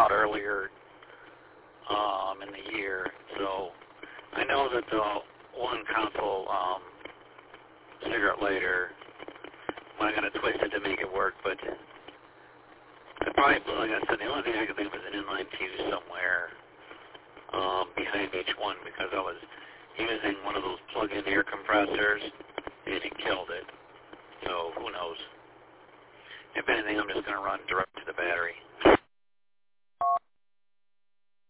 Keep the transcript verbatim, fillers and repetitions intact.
out earlier um, in the year. So I know that the one console um, cigarette lighter, I got to twist it to make it work, but I probably, like I said, the only thing I could think of was an inline fuse somewhere um, behind each one, because I was using one of those plug-in air compressors, and it killed it. So who knows? If anything, I'm just going to run direct